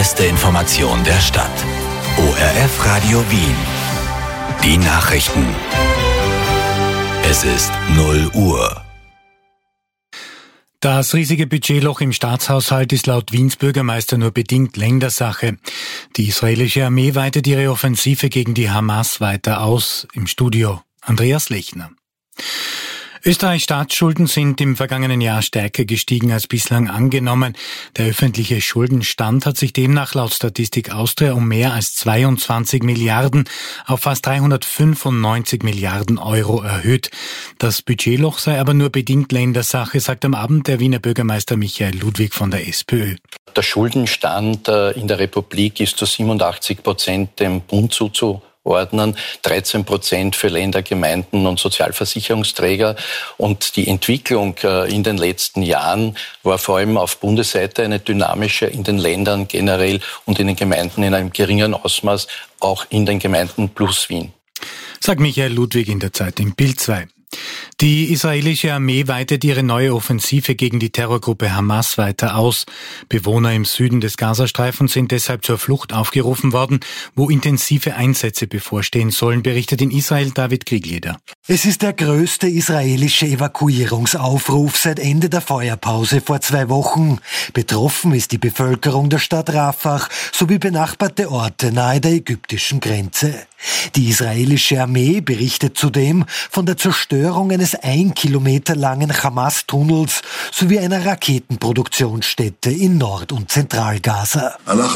beste Information der Stadt. ORF Radio Wien. Die Nachrichten. Es ist 0 Uhr. Das riesige Budgetloch im Staatshaushalt ist laut Wiens Bürgermeister nur bedingt Ländersache. Die israelische Armee weitet ihre Offensive gegen die Hamas weiter aus. Im Studio Andreas Lechner. Österreichs Staatsschulden sind im vergangenen Jahr stärker gestiegen als bislang angenommen. Der öffentliche Schuldenstand hat sich demnach laut Statistik Austria um mehr als 22 Milliarden auf fast 395 Milliarden Euro erhöht. Das Budgetloch sei aber nur bedingt Ländersache, sagt am Abend der Wiener Bürgermeister Michael Ludwig von der SPÖ. Der Schuldenstand in der Republik ist zu 87% dem Bund zuzuordnen, 13% für Länder, Gemeinden und Sozialversicherungsträger. Und die Entwicklung in den letzten Jahren war vor allem auf Bundesseite eine dynamische, in den Ländern generell und in den Gemeinden in einem geringeren Ausmaß, auch in den Gemeinden plus Wien. Sagt Michael Ludwig in der Zeitung Bild 2. Die israelische Armee weitet ihre neue Offensive gegen die Terrorgruppe Hamas weiter aus. Bewohner im Süden des Gazastreifens sind deshalb zur Flucht aufgerufen worden, wo intensive Einsätze bevorstehen sollen, berichtet in Israel David Krieglieder. Es ist der größte israelische Evakuierungsaufruf seit Ende der Feuerpause vor 2 Wochen. Betroffen ist die Bevölkerung der Stadt Rafah sowie benachbarte Orte nahe der ägyptischen Grenze. Die israelische Armee berichtet zudem von der Zerstörung eines 1 Kilometer langen Hamas-Tunnels sowie einer Raketenproduktionsstätte in Nord- und Zentralgaza.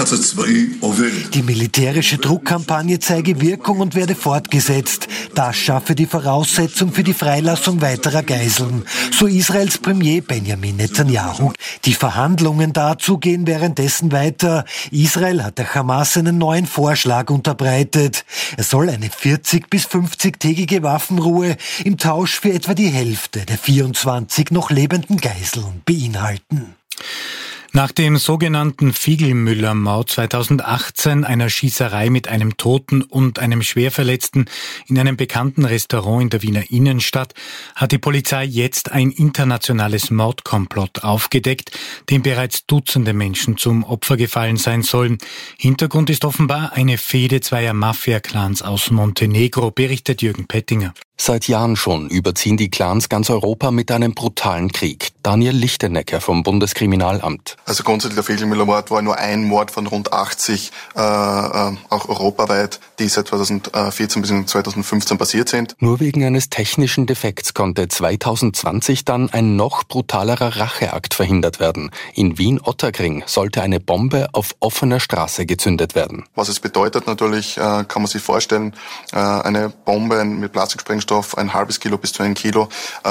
Die militärische Druckkampagne zeige Wirkung und werde fortgesetzt. Das schaffe die Voraussetzung für die Freilassung weiterer Geiseln, so Israels Premier Benjamin Netanyahu. Die Verhandlungen dazu gehen währenddessen weiter. Israel hat der Hamas einen neuen Vorschlag unterbreitet. Es soll eine 40- bis 50-tägige Waffenruhe im Tausch für etwa die Hälfte der 24 noch lebenden Geiseln beinhalten. Nach dem sogenannten Fiegelmüller-Mord 2018, einer Schießerei mit einem Toten und einem Schwerverletzten in einem bekannten Restaurant in der Wiener Innenstadt, hat die Polizei jetzt ein internationales Mordkomplott aufgedeckt, dem bereits Dutzende Menschen zum Opfer gefallen sein sollen. Hintergrund ist offenbar eine Fehde zweier Mafia-Clans aus Montenegro, berichtet Jürgen Pettinger. Seit Jahren schon überziehen die Clans ganz Europa mit einem brutalen Krieg. Daniel Lichtenecker vom Bundeskriminalamt. Also grundsätzlich der Fiegelmüller-Mord war nur ein Mord von rund 80, auch europaweit, die seit 2014 bis 2015 passiert sind. Nur wegen eines technischen Defekts konnte 2020 dann ein noch brutalerer Racheakt verhindert werden. In Wien-Ottakring sollte eine Bombe auf offener Straße gezündet werden. Was es bedeutet natürlich, kann man sich vorstellen, eine Bombe mit Plastiksprengstoff, ein halbes Kilo bis zu 1 Kilo,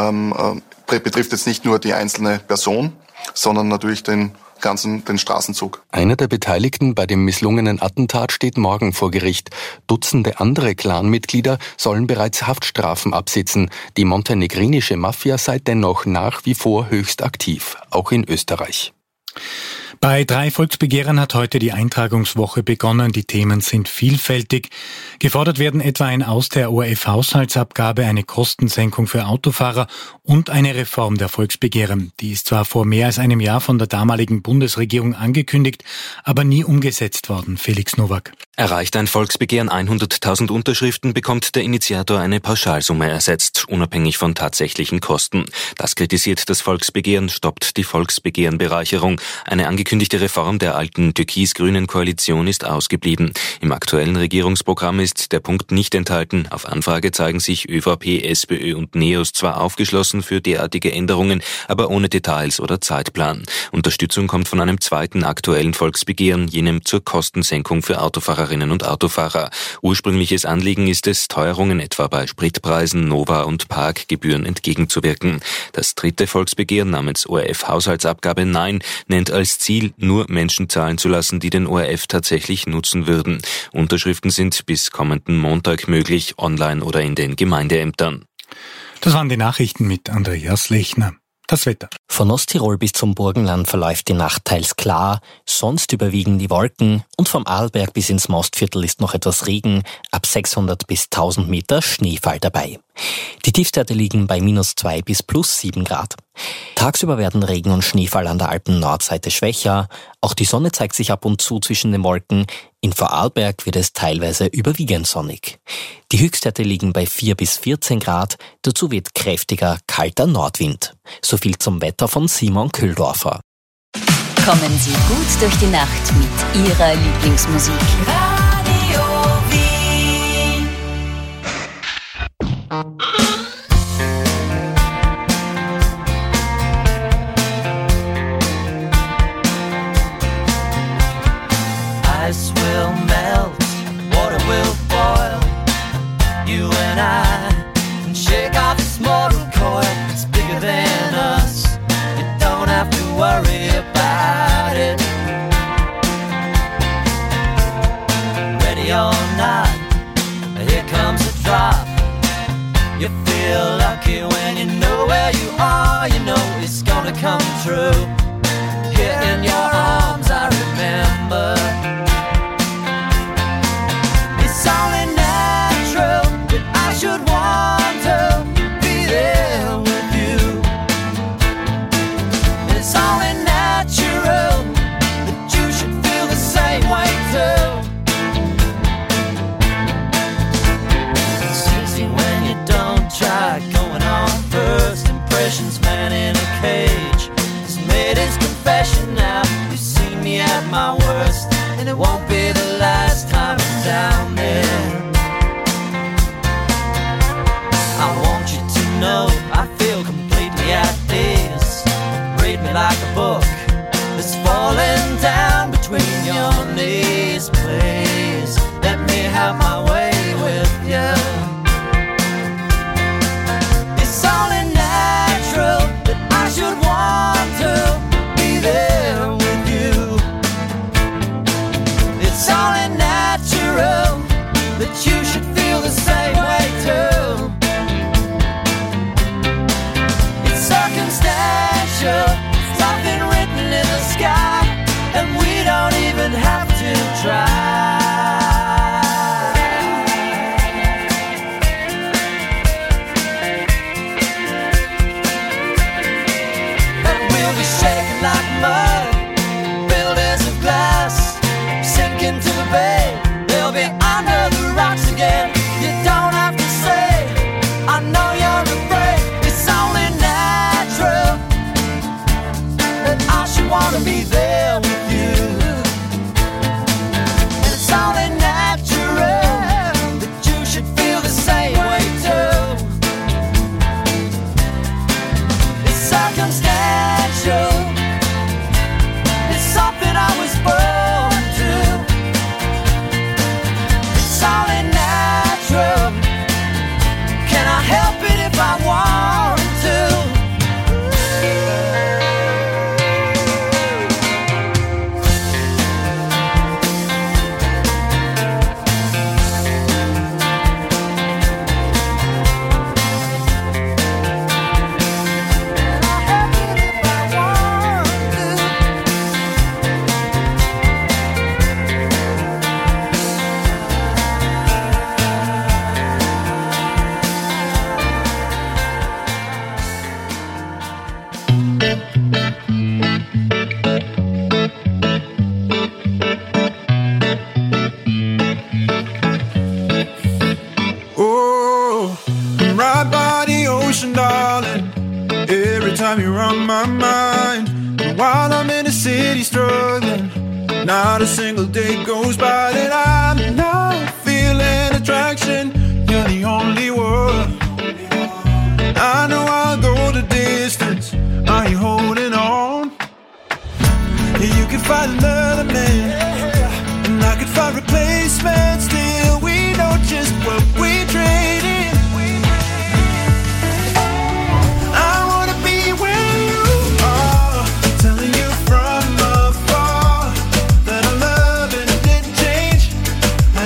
betrifft jetzt nicht nur die einzelne Person, sondern natürlich den Straßenzug. Einer der Beteiligten bei dem misslungenen Attentat steht morgen vor Gericht. Dutzende andere Clanmitglieder sollen bereits Haftstrafen absitzen. Die montenegrinische Mafia sei dennoch nach wie vor höchst aktiv, auch in Österreich. Bei 3 Volksbegehren hat heute die Eintragungswoche begonnen. Die Themen sind vielfältig. Gefordert werden etwa ein Aus der ORF-Haushaltsabgabe, eine Kostensenkung für Autofahrer und eine Reform der Volksbegehren. Die ist zwar vor mehr als einem Jahr von der damaligen Bundesregierung angekündigt, aber nie umgesetzt worden. Felix Nowak. Erreicht ein Volksbegehren 100.000 Unterschriften, bekommt der Initiator eine Pauschalsumme ersetzt, unabhängig von tatsächlichen Kosten. Das kritisiert das Volksbegehren, stoppt die Volksbegehrenbereicherung. Eine angekündigte Reform der alten türkis-grünen Koalition ist ausgeblieben. Im aktuellen Regierungsprogramm ist der Punkt nicht enthalten. Auf Anfrage zeigen sich ÖVP, SPÖ und NEOS zwar aufgeschlossen für derartige Änderungen, aber ohne Details oder Zeitplan. Unterstützung kommt von einem zweiten aktuellen Volksbegehren, jenem zur Kostensenkung für Autofahrerinnen und Autofahrer. Ursprüngliches Anliegen ist es, Teuerungen etwa bei Spritpreisen, Nova- und Parkgebühren entgegenzuwirken. Das dritte Volksbegehren namens ORF-Haushaltsabgabe Nein nennt als Ziel, nur Menschen zahlen zu lassen, die den ORF tatsächlich nutzen würden. Unterschriften sind bis kommenden Montag möglich, online oder in den Gemeindeämtern. Das waren die Nachrichten mit Andreas Lechner. Das Wetter. Von Osttirol bis zum Burgenland verläuft die Nacht teils klar, sonst überwiegen die Wolken und vom Arlberg bis ins Mostviertel ist noch etwas Regen, ab 600 bis 1000 Meter Schneefall dabei. Die Tiefstwerte liegen bei -2 bis +7 Grad. Tagsüber werden Regen- und Schneefall an der Alpen-Nordseite schwächer. Auch die Sonne zeigt sich ab und zu zwischen den Wolken. In Vorarlberg wird es teilweise überwiegend sonnig. Die Höchstwerte liegen bei 4 bis 14 Grad. Dazu weht kräftiger, kalter Nordwind. So viel zum Wetter von Simon Kühldorfer. Kommen Sie gut durch die Nacht mit Ihrer Lieblingsmusik. Radio Wien. Ice will melt, water will boil. You and I can shake off this mortal coil. It's bigger than us. You don't have to worry about it. Ready or not, here comes a drop. You feel lucky when you know where you are. You know it's gonna come true. Here in your arms I remember. It's only natural that I should want to be there with you. And it's only natural that you should feel the same way too. It's easy when you don't try. Going on first impressions, man in a cage. He's made his confession now. You've seen me at my worst, and it won't be the last time I'm down there. I want you to know I feel completely at ease. Read me like a book that's falling down between your knees. Please let me have my way with you. It's only natural that I should want to be there with you. It's only natural that you should feel the same way too. It's circumstantial, it's nothing written in the sky, and we don't even have to try. And we'll be shaking like mud, buildings of glass, sinking to the bay. They'll be under the rocks again. You don't have to say, I know you're afraid. It's only natural that I should want to be there with you. And it's only natural that you should feel the same way too. It's circumstantial, it's something I was born to. It's only natural. Can I help it if I want to? Oh, I'm right by the ocean, darling. Every time you're on my mind. And while I'm in the city struggling, not a single day goes by that I'm not feeling attraction. You're the only one. I know I'll go the distance. Are you holding on? You can find another man, and I could find replacements. Still, we know just what we traded. I wanna be where you are, telling you from afar that our love and it didn't change. I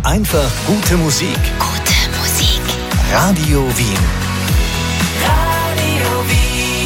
einfach gute Musik. Gute Musik. Radio Wien. Radio Wien.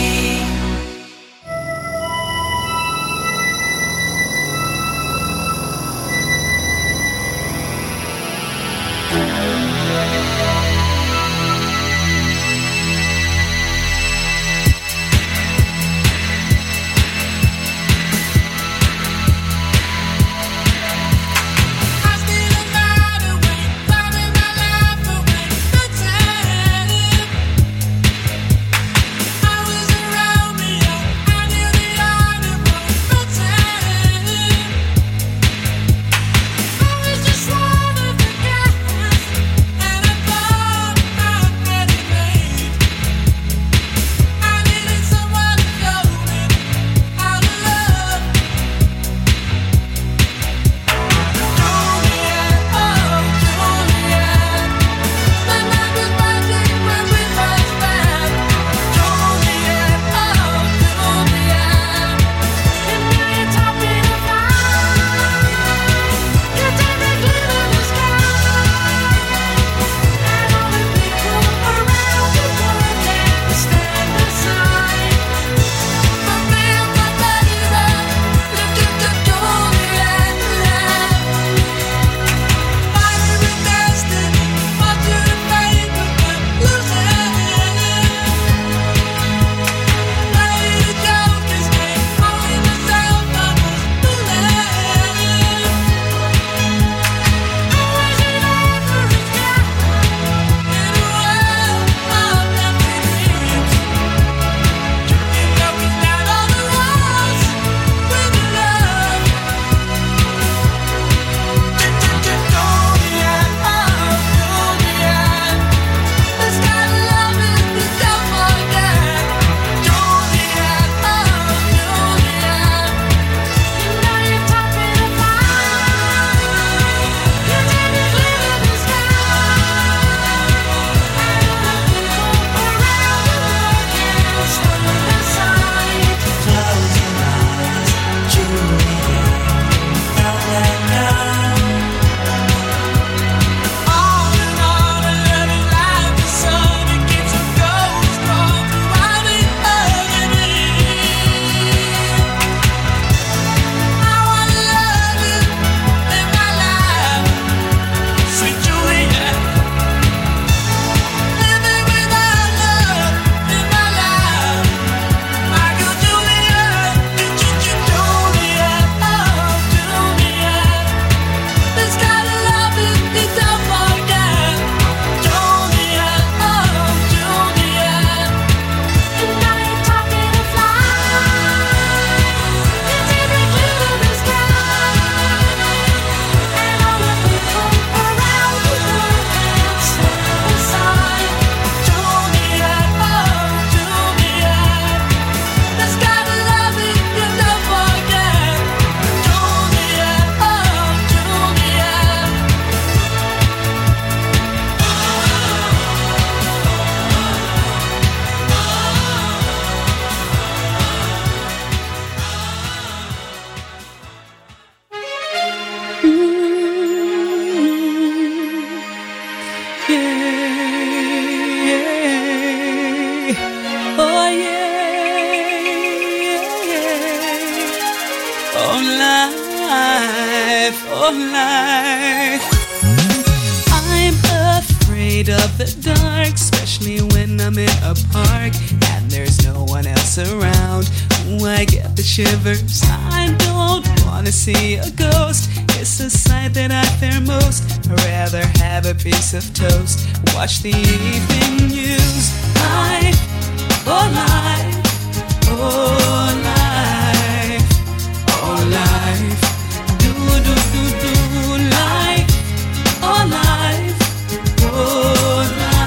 life. I'm afraid of the dark, especially when I'm in a park and there's no one else around. Ooh, I get the shivers. I don't wanna see a ghost. It's the sight that I fear most. I'd rather have a piece of toast, watch the evening news. Life, oh life, oh life, oh life. Do do do do life, oh life, oh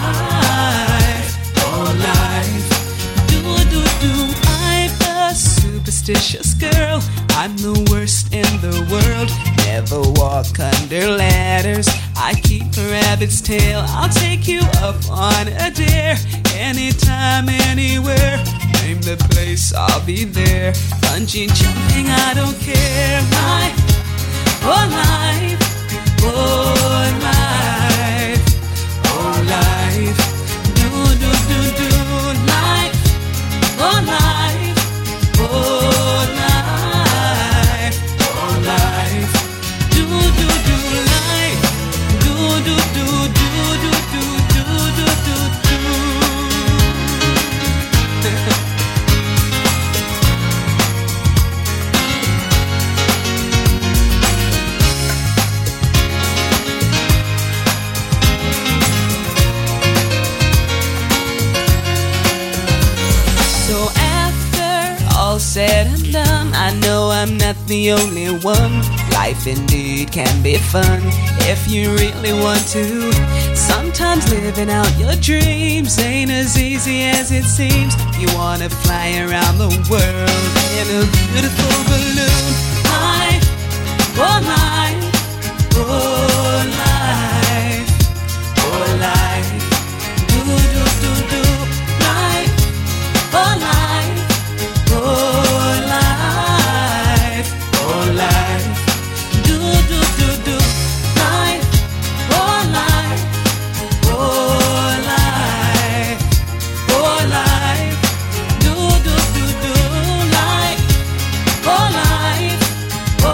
life, oh life. Do do do. I'm a superstitious girl. I'm the worst in the world. Never walk under ladders. I keep a rabbit's tail. I'll take you up on a dare. Anytime, anywhere. Name the place, I'll be there. Bungee jumping, I don't care. Life, oh life, Said and done, I know I'm not the only one. Life indeed can be fun if you really want to. Sometimes living out your dreams ain't as easy as it seems. You wanna fly around the world in a beautiful balloon. Life, oh life, oh life, oh life, do do do do. Life, oh life, oh life, oh life, do do do do. Life, oh life, oh life, oh life, do do do do. Life, oh life, oh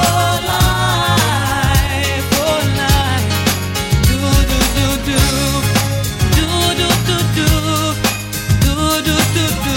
life, oh life, do do do do, do do do do, do do do do.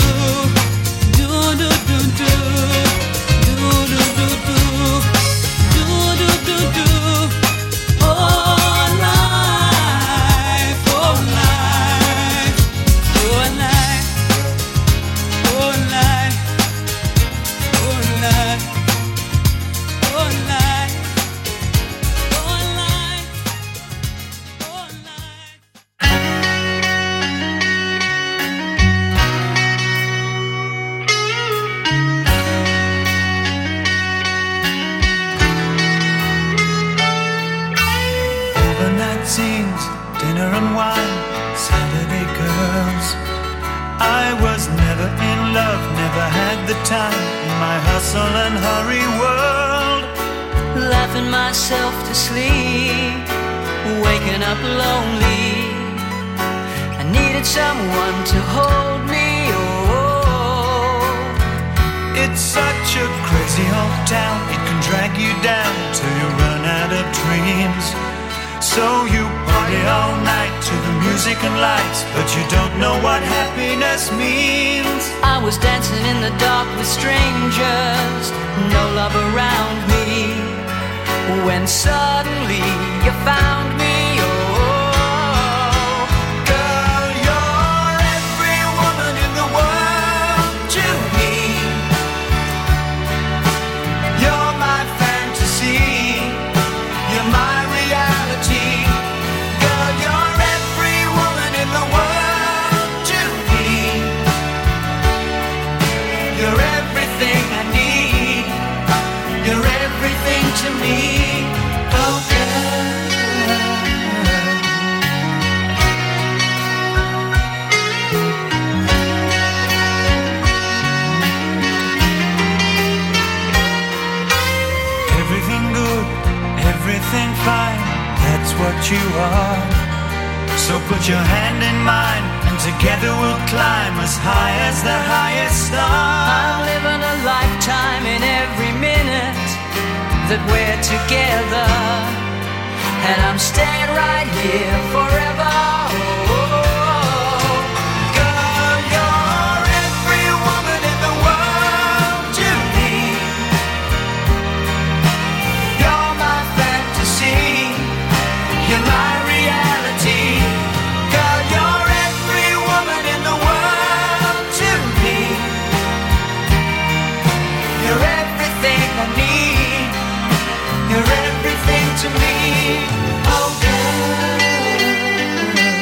Dinner and wine, Saturday girls. I was never in love, never had the time in my hustle and hurry world. Laughing myself to sleep, waking up lonely. I needed someone to hold me, oh. It's such a crazy old town, it can drag you down till you run out of dreams. So you party all night to the music and lights, but you don't know what happiness means. I was dancing in the dark with strangers, no love around me, when suddenly you found me, oh. Girl, you're every woman in the world to me. You're my fantasy, you're my reality. Girl, you're every woman in the world to me. You're everything I need. You're everything to me. Oh, girl. Everything good, everything fine, that's what you are. So put your hand in mine, and together we'll climb as high as the highest star. I'm living a lifetime in every minute that we're together, and I'm staying right here forever, oh. Girl, you're every woman in the world to me. You're my fantasy, you're my reality. Girl, you're every woman in the world to me. You're everything I need. You're everything to me. Oh, girl.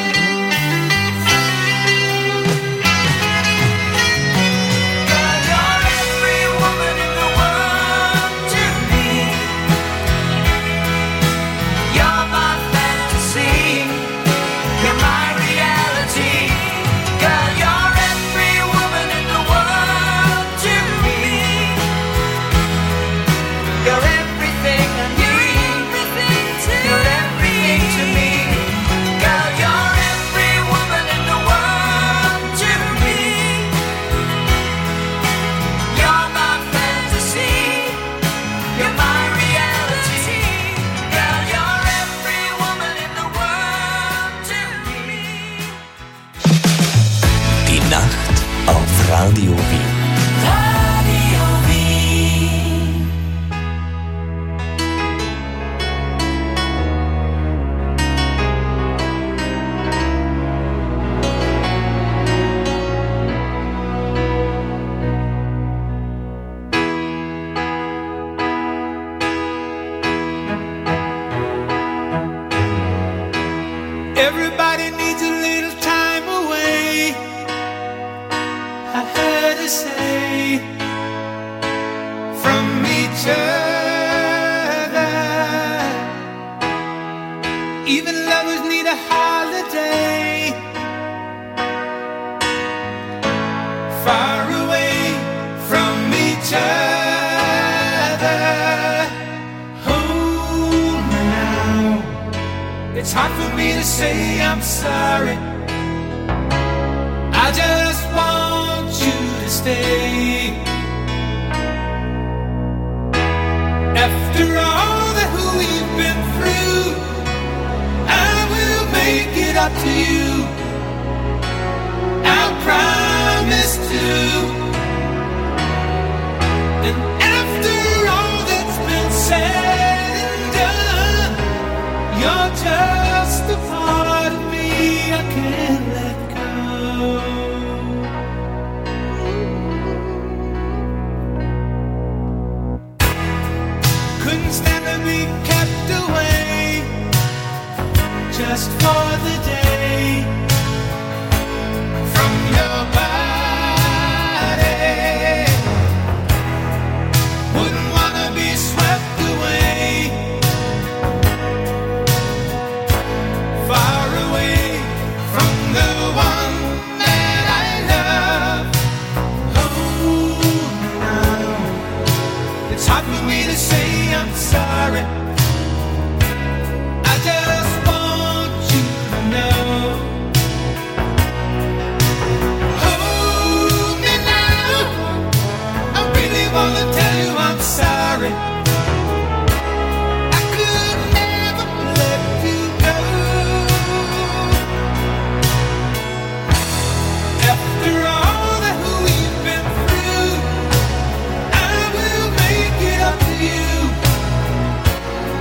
me to say I'm sorry. I just want you to stay. After all that we've been through, I will make it up to you. I'll promise to. And after all that's been said and done, you're just a part of me I can't let go. Couldn't stand to be kept away just for the day from your body. Wouldn't wanna be swept away, far away from the one that I love. Oh, no, it's hard for me to say I'm sorry. I just want you to know. Hold me now, I really wanna tell you I'm sorry. I could never let you go. After all that we've been through, I will make it up to you.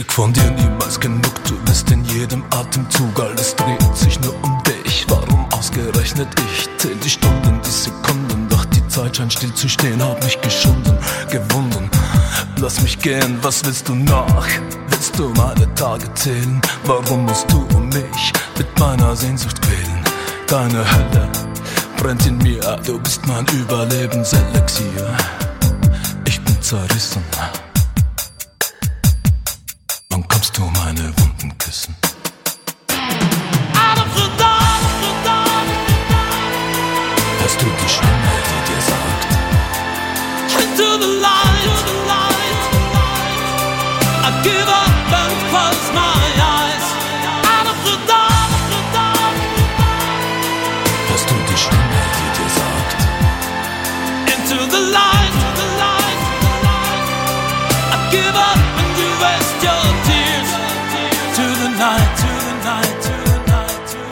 krieg von dir niemals genug. Du bist in jedem Atemzug, alles dreht sich nur um dich. Warum ausgerechnet ich? Zähl die Stunden, die Sekunden, doch die Zeit scheint still zu stehen. Hab mich geschunden, gewunden, lass mich gehen, was willst du noch? Willst du meine Tage zählen? Warum musst du mich mit meiner Sehnsucht quälen? Deine Hölle brennt in mir, du bist mein Überlebenselixier. Ich bin zerrissen. Wann kommst du meine Wunden küssen? Hörst du die Stimme, die dir sagt: Into the light, I give up and close my eyes. Out of the dark, hörst du die Stimme, die dir sagt: into the light, I give up and you waste your tears. To the night, to the night, to the night, to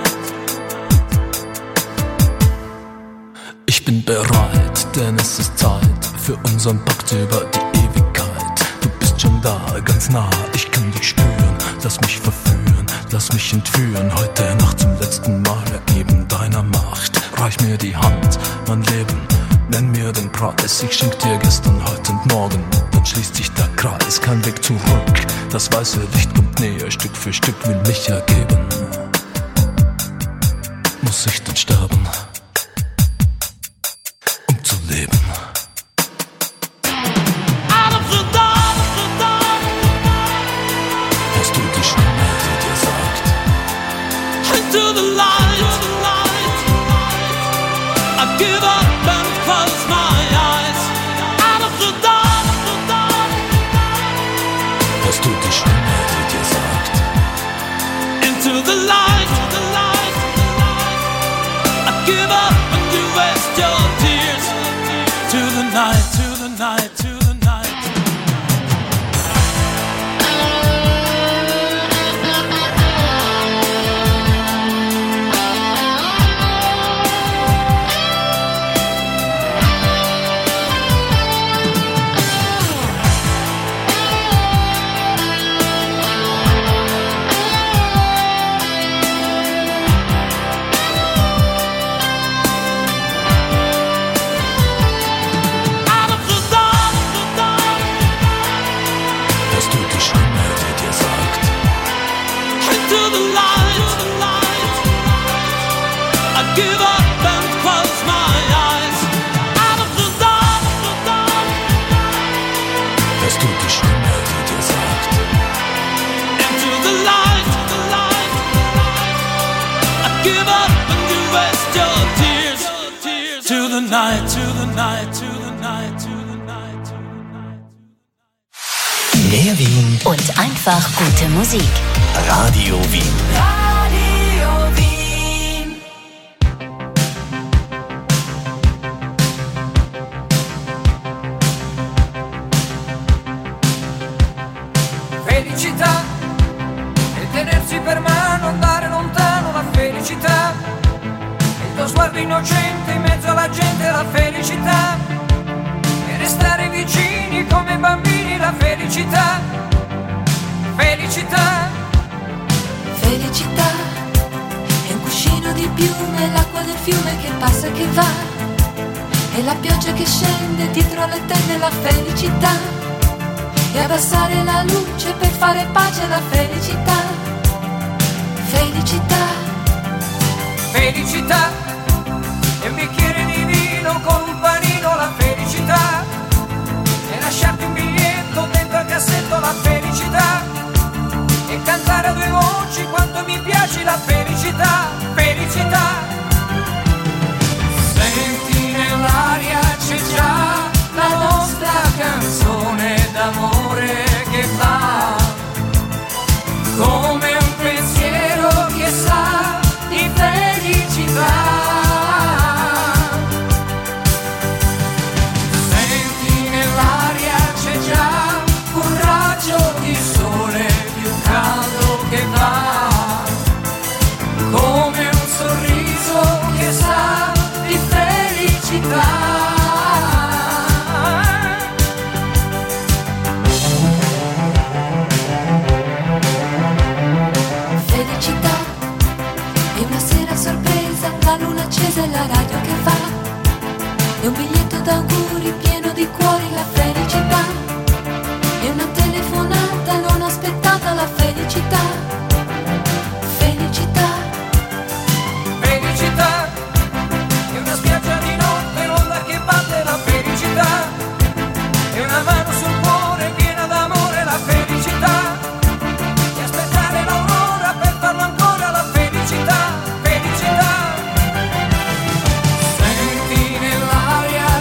the night. Ich bin bereit, denn es ist Zeit für unseren Pakt über die Ewigkeit. Du bist schon da, ganz nah, ich kann dich spüren. Lass mich verführen, lass mich entführen. Heute Nacht zum letzten Mal ergeben deiner Macht. Reich mir die Hand, mein Leben, nenn mir den Preis. Ich schenk dir gestern, heute und morgen, dann schließt sich der Kreis. Kein Weg zurück, das weiße Licht kommt näher. Stück für Stück will mich ergeben. Muss ich denn sterben, um zu leben? Hörst du die Stimme, die dir sagt: Into the light, I give up and close my eyes. Out of the dark, hörst du die Stimme, die dir sagt: into the light, I give up and you waste your tears. To the night, to the night, to the night. Give up and close my eyes. Out of the dark, hörst du die Stimme, die dir sagt: into the light, I give up and you waste your tears. To the night, to the night, to the night, to the night, to the night. Mehr Wien Und einfach gute Musik. Radio Wien. Felicità e tenersi per mano, andare lontano, la felicità. Il tuo sguardo innocente in mezzo alla gente, la felicità. E restare vicini come bambini, la felicità. Felicità. Felicità è un cuscino di piume, l'acqua del fiume che passa e che va. E la pioggia che scende dietro le tende, la felicità. E abbassare la luce per fare pace alla felicità. Felicità. Felicità. E un bicchiere di vino con un panino, la felicità. E lasciarti un biglietto dentro al cassetto, la felicità. E cantare a due voci quanto mi piace la felicità. Felicità. Senti nell'aria c'è già la nostra canzone d'amore che va come un pensiero che sa di felicità. E una sera a sorpresa, la luna accesa e la radio che va. E un biglietto d'auguri pieno di cuori, la felicità. E una telefonata non aspettata, la felicità. Felicità. Felicità. E una spiaggia di notte, l'onda che batte, la felicità. E una mano sul cuore piena d'amore, la felicità. E aspettare l'aurora per farlo ancora, la felicità. Felicità. Senti nell'aria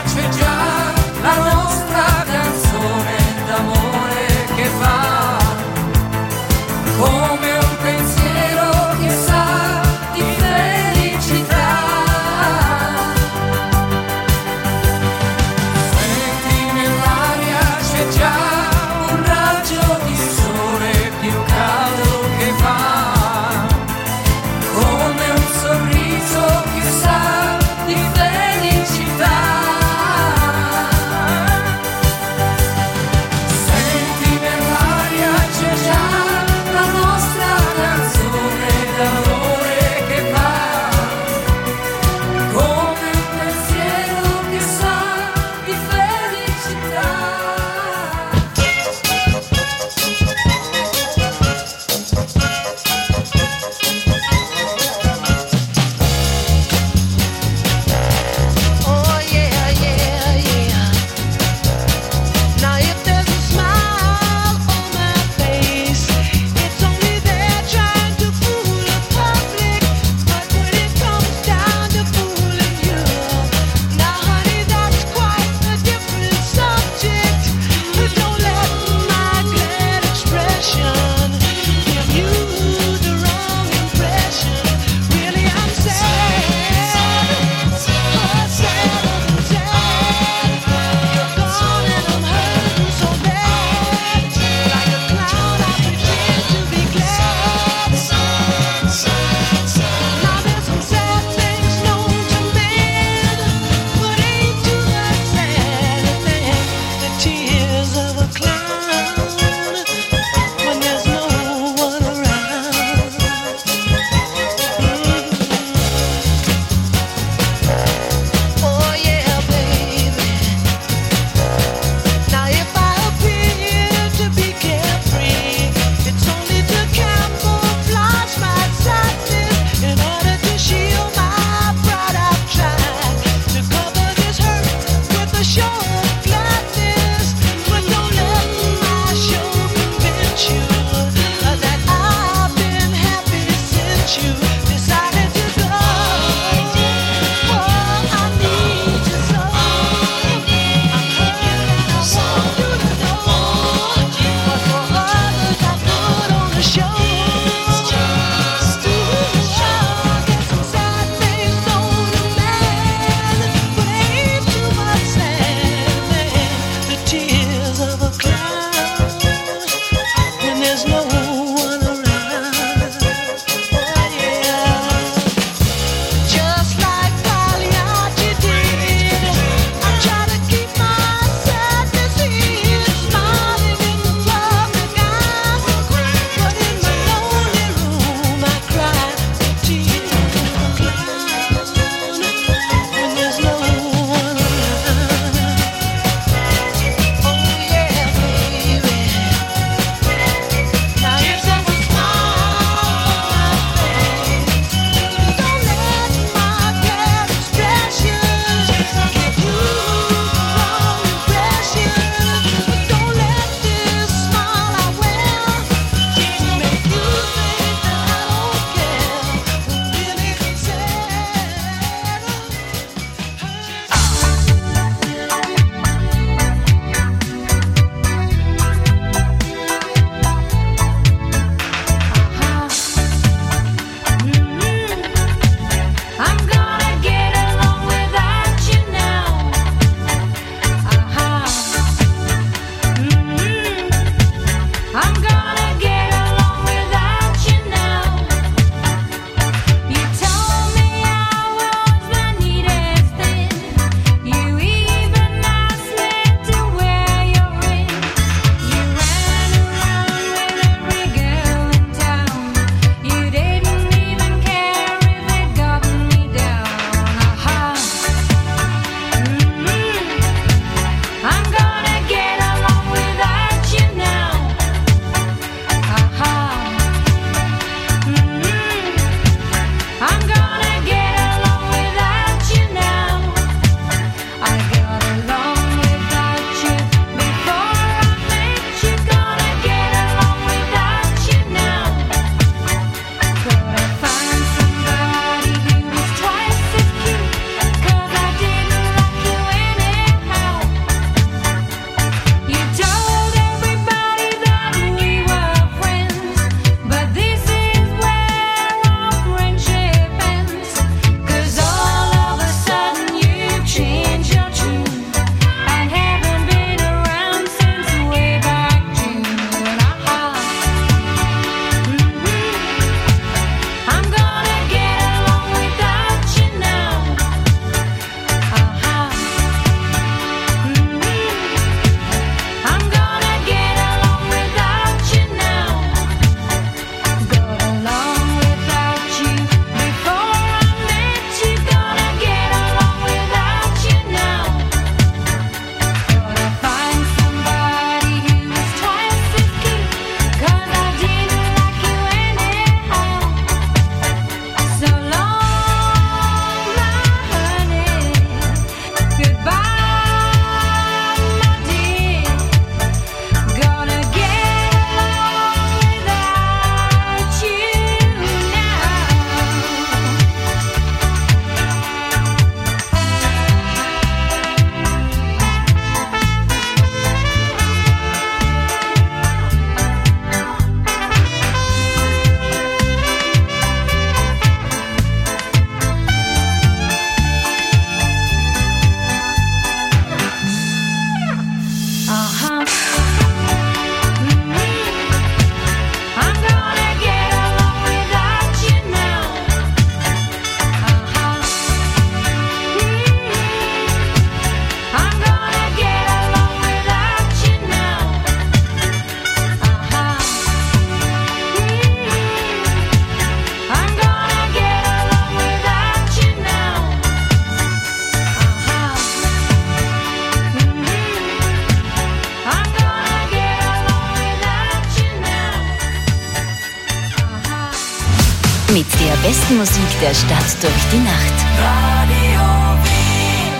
besten Musik der Stadt durch die Nacht. Radio Wien.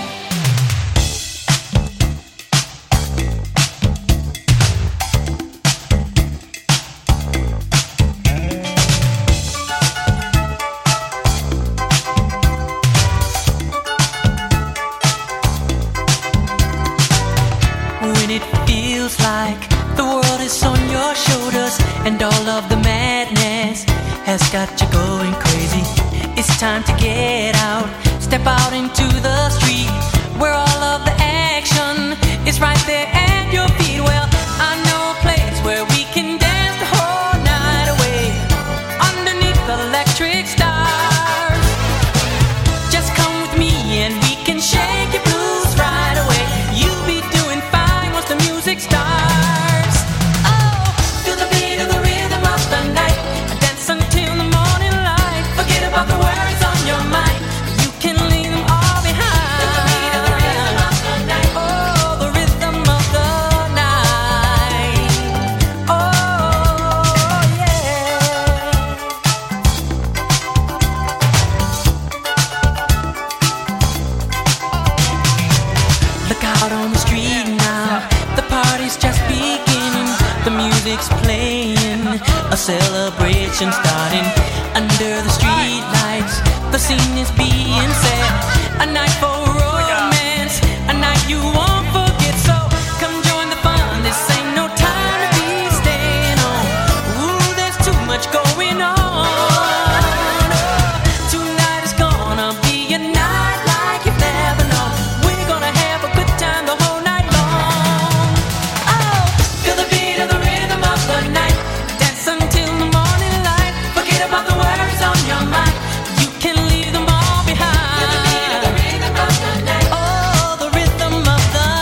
When it feels like the world is on your shoulders and all of the madness has got you going crazy, it's time to get out, step out into the street where all of the action is right there at your feet. Well, I know a place where we can dance the whole night away underneath the electric stars. Just come with me and we can shake your blues right away. You'll be doing fine once the music starts. Oh, feel the beat of the rhythm of the night. Dance until the morning light. Forget about the worries on your mind. You can leave them all behind. Feel the beat of the rhythm of the night. Oh, the rhythm of the night. Oh, yeah. Look out on the street now, the party's just beginning. The music's playing, a celebration starting. Under the street lights, the scene is being set. A night for romance, a night you won't forget. So come join the fun, this ain't no time to be staying on. Ooh, there's too much going on. Tonight is gonna be a night like you've never known. We're gonna have a good time the whole night long. Oh, feel the beat of the rhythm of the night. Dance until the morning light. Forget about the worries on your mind. You can leave them all behind. Feel the beat of the rhythm of the night. Oh, the rhythm of the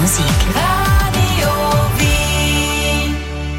Lieblingsmusik. Radio Wien.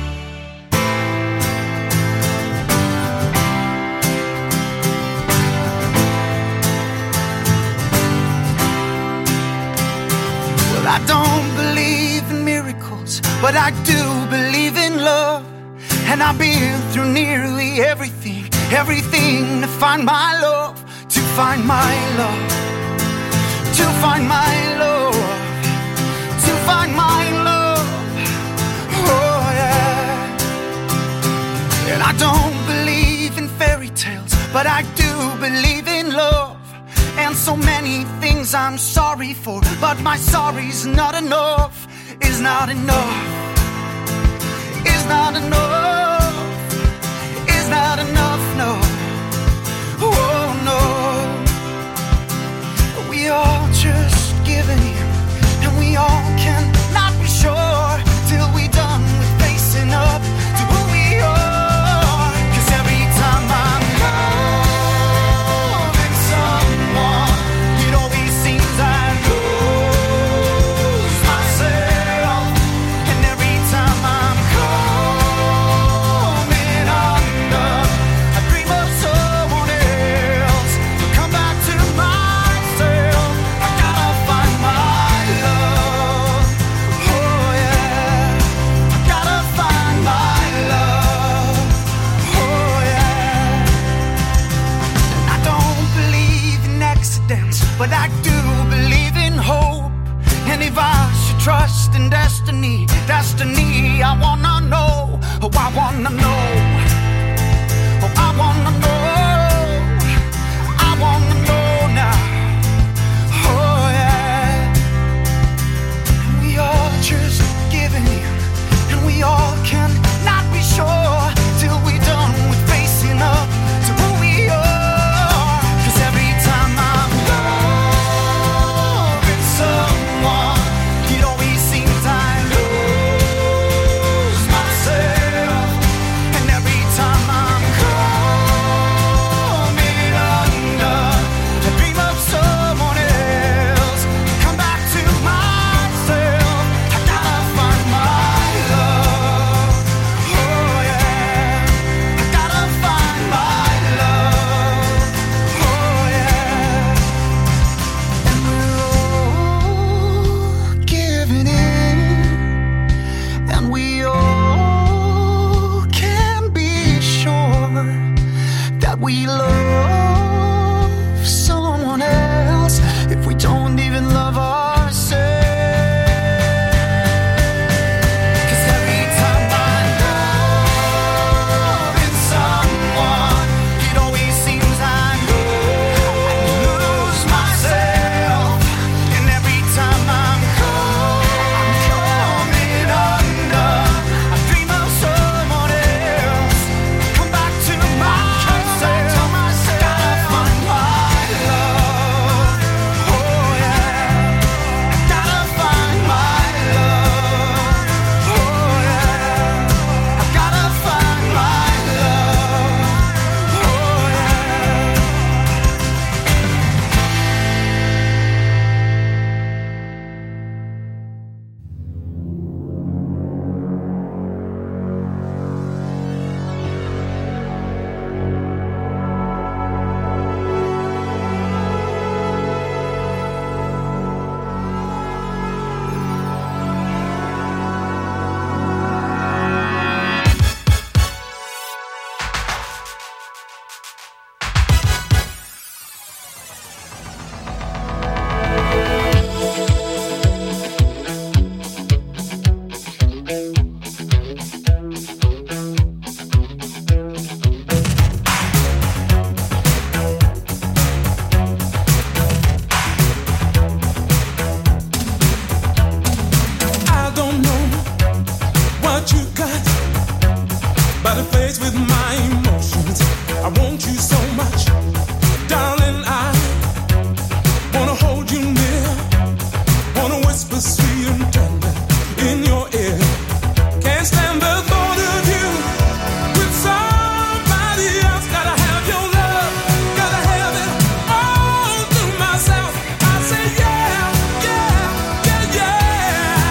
Well, I don't believe in miracles, but I do believe in love. And I've been through nearly everything to find my love, to find my love, to find my love, to find my love. Oh yeah. And I don't believe in fairy tales, but I do believe in love. And so many things I'm sorry for, but my sorry's not enough, is not enough, is not enough, is not enough, no. Oh no. We all just giving in, and we all can not be sure till we done with facing up to who we are. 'Cause every time I'm loving someone, it always seems I lose myself. And every time I'm coming under, I dream of someone else. Come back to myself. I gotta find my love. Oh yeah. I gotta find my love. Oh yeah. And I don't believe in accidents, but I do believe in hope. And if I should trust in destiny, I wanna know. Oh, I wanna know. Oh, I wanna know. I wanna know now. Oh yeah. And we all just giving in, and we all can not be sure till we done with facing up to who we are. 'Cause every time I'm loving someone, it always seems I lose myself. And every time I'm coming under, I dream of someone else. Come back to myself. I gotta find my love. Oh yeah. I gotta find my love. Oh yeah. And we're all giving in, and we all can be sure that we love someone else if we don't even love ourselves. 'Cause every time I'm loving someone, it always seems I lose myself. And every time I'm coming under, I dream of someone else. Come back to myself. Gotta find my love. Oh yeah. Gotta find my love. Oh yeah. I gotta find my love. Oh yeah. I don't know what you got, but it plays with my emotions. I want you so much, darling. I wanna hold you near, wanna whisper sweet and tender in your ear. Can't stand the thought of you with somebody else. Gotta have your love, gotta have it all to myself. I say yeah, yeah, yeah, yeah.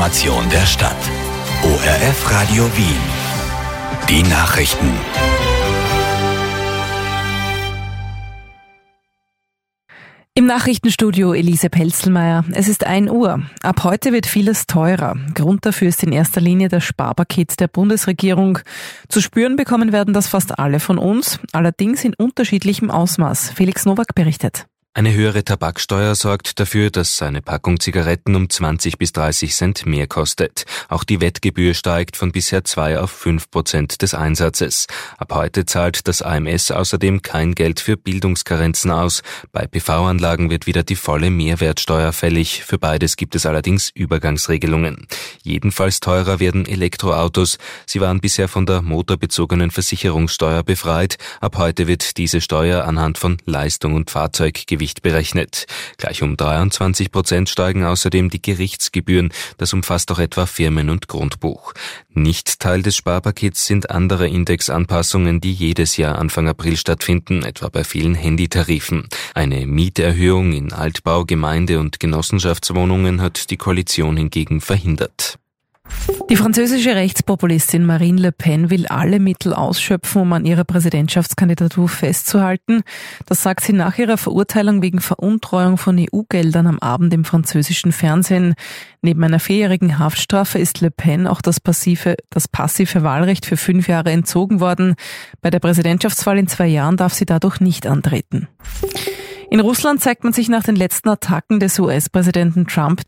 Information der Stadt. ORF Radio Wien. Die Nachrichten. Im Nachrichtenstudio Elise Pelzelmeier. Es ist 1 Uhr. Ab heute wird vieles teurer. Grund dafür ist in erster Linie das Sparpaket der Bundesregierung. Zu spüren bekommen werden das fast alle von uns, allerdings in unterschiedlichem Ausmaß. Felix Nowak berichtet. Eine höhere Tabaksteuer sorgt dafür, dass eine Packung Zigaretten um 20 bis 30 Cent mehr kostet. Auch die Wettgebühr steigt von bisher 2 auf 5% des Einsatzes. Ab heute zahlt das AMS außerdem kein Geld für Bildungskarenzen aus. Bei PV-Anlagen wird wieder die volle Mehrwertsteuer fällig. Für beides gibt es allerdings Übergangsregelungen. Jedenfalls teurer werden Elektroautos. Sie waren bisher von der motorbezogenen Versicherungssteuer befreit. Ab heute wird diese Steuer anhand von Leistung und Fahrzeuggewicht berechnet. Gleich um 23% steigen außerdem die Gerichtsgebühren. Das umfasst auch etwa Firmen- und Grundbuch. Nicht Teil des Sparpakets sind andere Indexanpassungen, die jedes Jahr Anfang April stattfinden, etwa bei vielen Handytarifen. Eine Mieterhöhung in Altbau-, Gemeinde- und Genossenschaftswohnungen hat die Koalition hingegen verhindert. Die französische Rechtspopulistin Marine Le Pen will alle Mittel ausschöpfen, um an ihrer Präsidentschaftskandidatur festzuhalten. Das sagt sie nach ihrer Verurteilung wegen Veruntreuung von EU-Geldern am Abend im französischen Fernsehen. Neben einer 4-jährigen Haftstrafe ist Le Pen auch das passive Wahlrecht für 5 Jahre entzogen worden. Bei der Präsidentschaftswahl in 2 Jahren darf sie dadurch nicht antreten. In Russland zeigt man sich nach den letzten Attacken des US-Präsidenten Trump